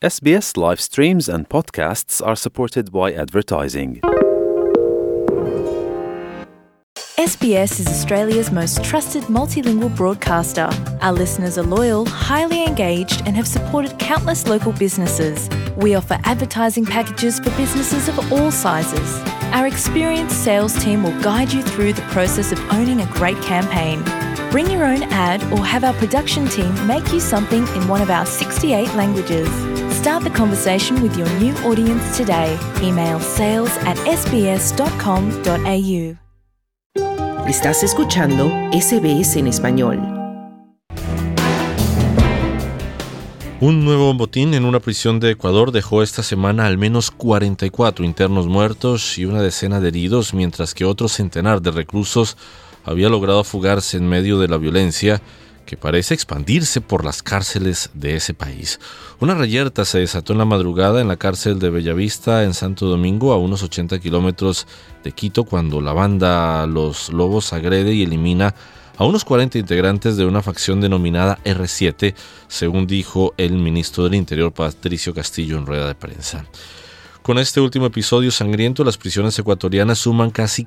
SBS live streams and podcasts are supported by advertising. SBS is Australia's most trusted multilingual broadcaster. Our listeners are loyal, highly engaged, and have supported countless local businesses. We offer advertising packages for businesses of all sizes. Our experienced sales team will guide you through the process of owning a great campaign. Bring your own ad or have our production team make you something in one of our 68 languages. Start the conversation with your new audience today. Email sales@sbs.com.au. Estás escuchando SBS en español. Un nuevo motín en una prisión de Ecuador dejó esta semana al menos 44 internos muertos y una decena de heridos, mientras que otro centenar de reclusos había logrado fugarse en medio de la violencia que parece expandirse por las cárceles de ese país. Una reyerta se desató en la madrugada en la cárcel de Bellavista, en Santo Domingo, a unos 80 kilómetros de Quito, cuando la banda Los Lobos agrede y elimina a unos 40 integrantes de una facción denominada R7, según dijo el ministro del Interior, Patricio Castillo, en rueda de prensa. Con este último episodio sangriento, las prisiones ecuatorianas suman casi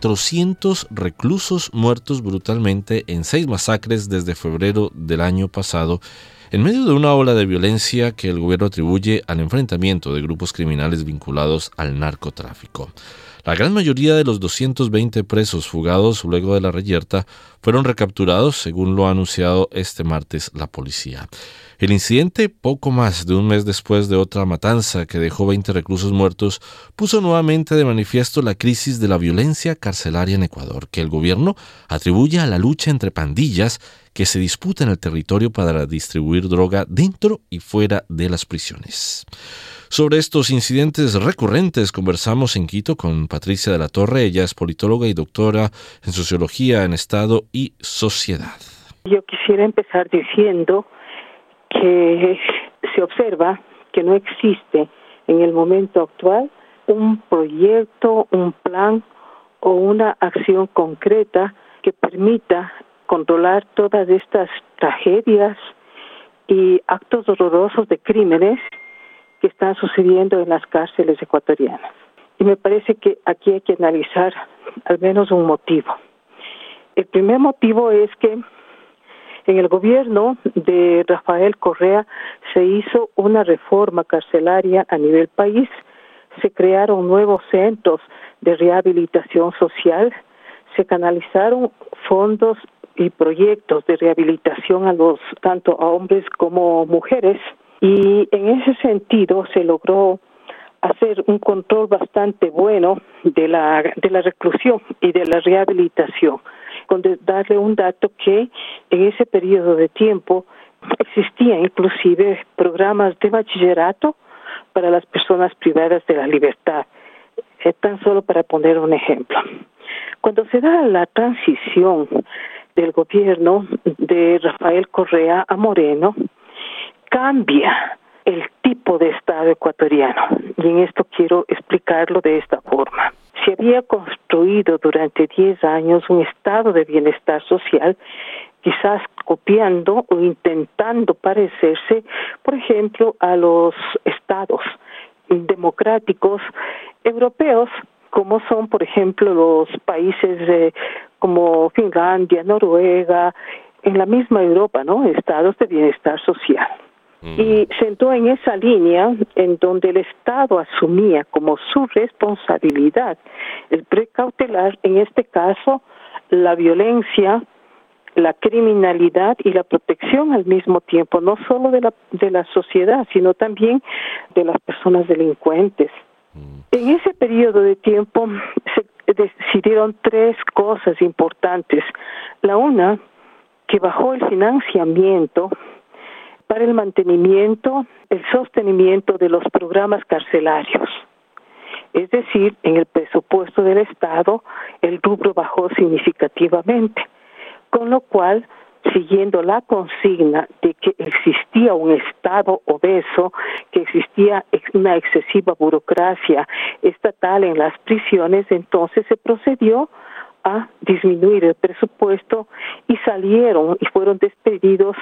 400 reclusos muertos brutalmente en 6 masacres desde febrero del año pasado, en medio de una ola de violencia que el gobierno atribuye al enfrentamiento de grupos criminales vinculados al narcotráfico. La gran mayoría de los 220 presos fugados luego de la reyerta fueron recapturados, según lo ha anunciado este martes la policía. El incidente, poco más de un mes después de otra matanza que dejó 20 reclusos muertos, puso nuevamente de manifiesto la crisis de la violencia carcelaria en Ecuador, que el gobierno atribuye a la lucha entre pandillas que se disputan el territorio para distribuir droga dentro y fuera de las prisiones. Sobre estos incidentes recurrentes conversamos en Quito con Patricia de la Torre. Ella es politóloga y doctora en Sociología en Estado y Sociedad. Yo quisiera empezar diciendo que se observa que no existe en el momento actual un proyecto, un plan o una acción concreta que permita controlar todas estas tragedias y actos horrorosos de crímenes que están sucediendo en las cárceles ecuatorianas. Y me parece que aquí hay que analizar al menos un motivo. El primer motivo es que en el gobierno de Rafael Correa se hizo una reforma carcelaria a nivel país, se crearon nuevos centros de rehabilitación social, se canalizaron fondos y proyectos de rehabilitación tanto a hombres como mujeres, y en ese sentido se logró hacer un control bastante bueno de la reclusión y de la rehabilitación, con darle un dato que en ese periodo de tiempo existían inclusive programas de bachillerato para las personas privadas de la libertad, tan solo para poner un ejemplo. Cuando se da la transición del gobierno de Rafael Correa a Moreno, cambia el tipo de Estado ecuatoriano, y en esto quiero explicarlo de esta forma. Se había construido durante 10 años un estado de bienestar social, quizás copiando o intentando parecerse, por ejemplo, a los estados democráticos europeos, como son, por ejemplo, los países como Finlandia, Noruega, en la misma Europa, ¿no? Estados de bienestar social. Y se entró en esa línea en donde el Estado asumía como su responsabilidad el precautelar, en este caso, la violencia, la criminalidad y la protección al mismo tiempo, no solo de la sociedad, sino también de las personas delincuentes. En ese periodo de tiempo se decidieron 3 cosas importantes. La una, que bajó el financiamiento para el mantenimiento, el sostenimiento de los programas carcelarios. Es decir, en el presupuesto del Estado, el rubro bajó significativamente, con lo cual, siguiendo la consigna de que existía un Estado obeso, que existía una excesiva burocracia estatal en las prisiones, entonces se procedió a disminuir el presupuesto y fueron despedidos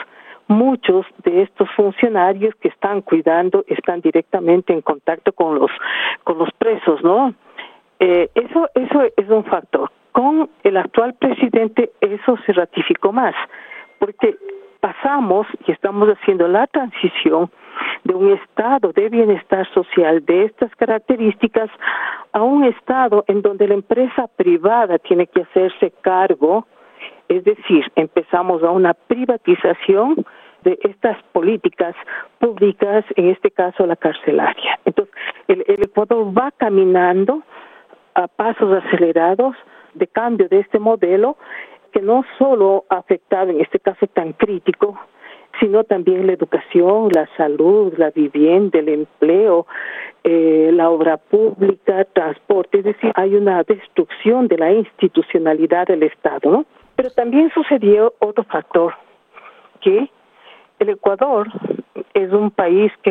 muchos de estos funcionarios que están cuidando están directamente en contacto con los presos, ¿no? Eso es un factor. Con el actual presidente eso se ratificó más, porque pasamos y estamos haciendo la transición de un estado de bienestar social de estas características a un estado en donde la empresa privada tiene que hacerse cargo, es decir, empezamos a una privatización de estas políticas públicas, en este caso la carcelaria. Entonces, el Ecuador va caminando a pasos acelerados de cambio de este modelo que no solo ha afectado en este caso tan crítico, sino también la educación, la salud, la vivienda, el empleo, la obra pública, transporte, es decir, hay una destrucción de la institucionalidad del Estado, ¿no? Pero también sucedió otro factor, que el Ecuador es un país que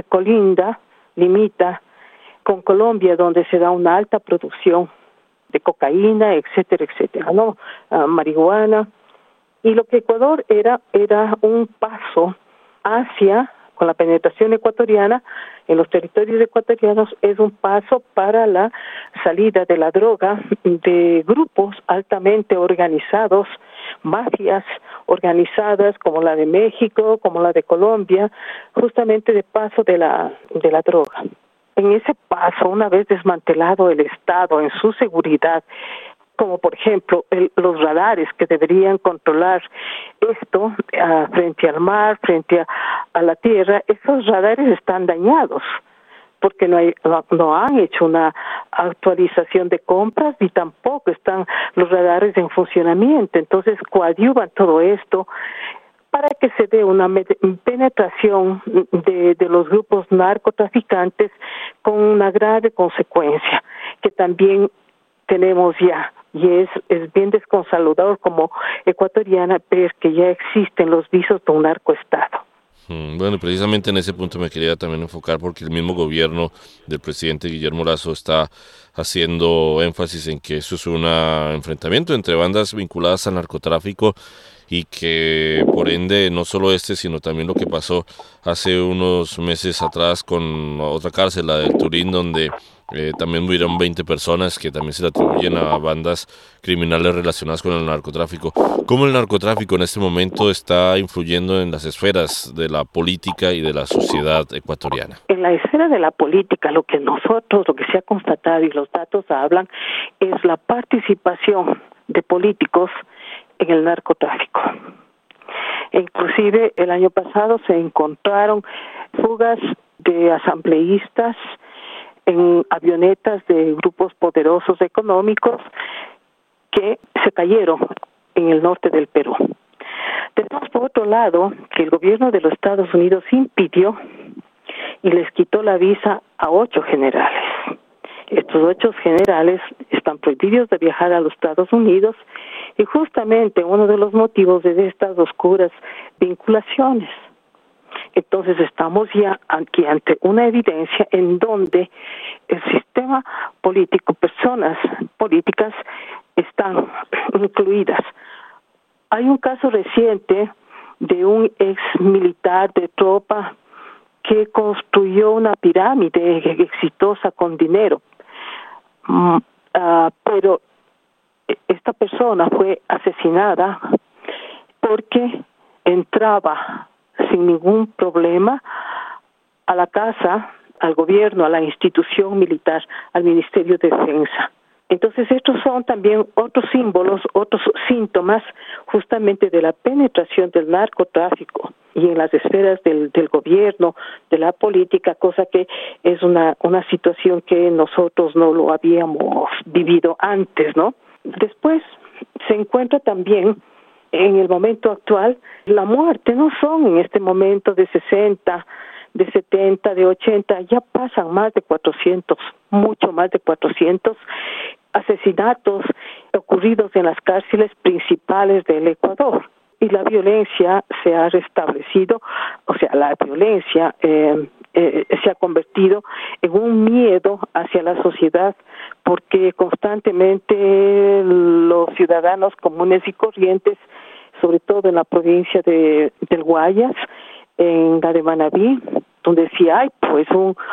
limita con Colombia, donde se da una alta producción de cocaína, etcétera, etcétera, ¿no? Marihuana. Y lo que Ecuador era un paso hacia, con la penetración ecuatoriana, en los territorios ecuatorianos, es un paso para la salida de la droga de grupos altamente organizados, mafias organizadas como la de México, como la de Colombia, justamente de paso de la droga. En ese paso, una vez desmantelado el Estado en su seguridad, como por ejemplo los radares que deberían controlar esto frente al mar, frente a la tierra, esos radares están dañados porque no han hecho una actualización de compras ni tampoco están los radares en funcionamiento. Entonces coadyuvan todo esto para que se dé una penetración de los grupos narcotraficantes con una grave consecuencia que también tenemos ya, y es bien desconsolador como ecuatoriana ver que ya existen los visos de un narcoestado. Bueno, precisamente en ese punto me quería también enfocar porque el mismo gobierno del presidente Guillermo Lasso está haciendo énfasis en que eso es un enfrentamiento entre bandas vinculadas al narcotráfico y que por ende no solo sino también lo que pasó hace unos meses atrás con otra cárcel, la del Turín, donde también murieron 20 personas que también se le atribuyen a bandas criminales relacionadas con el narcotráfico. ¿Cómo el narcotráfico en este momento está influyendo en las esferas de la política y de la sociedad ecuatoriana? En la esfera de la política, lo que se ha constatado y los datos hablan, es la participación de políticos en el narcotráfico. Inclusive el año pasado se encontraron fugas de asambleístas en avionetas de grupos poderosos económicos que se cayeron en el norte del Perú. Tenemos por otro lado que el gobierno de los Estados Unidos impidió y les quitó la visa a 8 generales. Estos 8 generales están prohibidos de viajar a los Estados Unidos y justamente uno de los motivos es estas oscuras vinculaciones. Entonces estamos ya aquí ante una evidencia en donde el sistema político, personas políticas están incluidas. Hay un caso reciente de un ex militar de tropa que construyó una pirámide exitosa con dinero, pero esta persona fue asesinada porque entraba sin ningún problema a la casa, al gobierno, a la institución militar, al Ministerio de Defensa. Entonces estos son también otros símbolos, otros síntomas justamente de la penetración del narcotráfico y en las esferas del gobierno, de la política, cosa que es una situación que nosotros no lo habíamos vivido antes, ¿no? Después se encuentra también en el momento actual la muerte, no son en este momento de 60, de 70, de 80, ya pasan más de 400, mucho más de 400 asesinatos ocurridos en las cárceles principales del Ecuador. Y la violencia se ha restablecido, o sea, la violencia se ha convertido en un miedo hacia la sociedad porque constantemente los ciudadanos comunes y corrientes, sobre todo en la provincia del Guayas, en la de Manabí, donde sí hay pues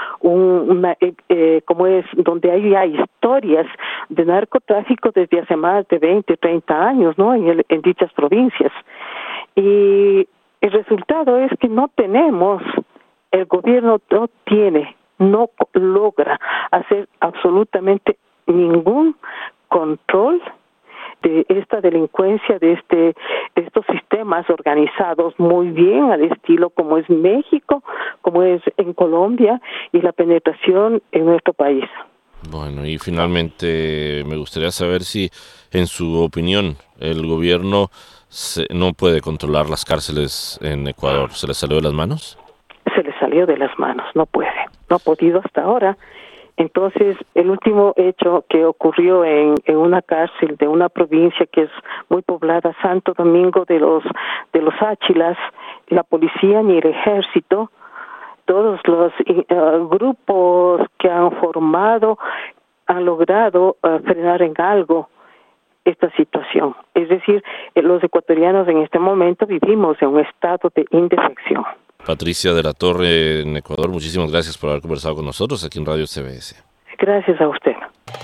donde hay historias de narcotráfico desde hace más de 20, 30 años, ¿no? En dichas provincias. Y el resultado es que el gobierno no logra hacer absolutamente ningún control de esta delincuencia, de estos sistemas organizados muy bien al estilo como es México, como es en Colombia, y la penetración en nuestro país. Bueno, y finalmente me gustaría saber si, en su opinión, el gobierno no puede controlar las cárceles en Ecuador. ¿Se le salió de las manos? Se le salió de las manos, no puede, no ha podido hasta ahora. Entonces, el último hecho que ocurrió en una cárcel de una provincia que es muy poblada, Santo Domingo de los Áchilas, la policía ni el ejército, todos los grupos que han formado han logrado frenar en algo esta situación. Es decir, los ecuatorianos en este momento vivimos en un estado de indefensión. Patricia de la Torre, en Ecuador, muchísimas gracias por haber conversado con nosotros aquí en Radio SBS. Gracias a usted.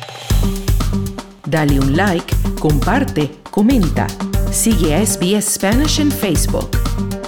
Dale un like, comparte, comenta. Sigue a SBS Spanish en Facebook.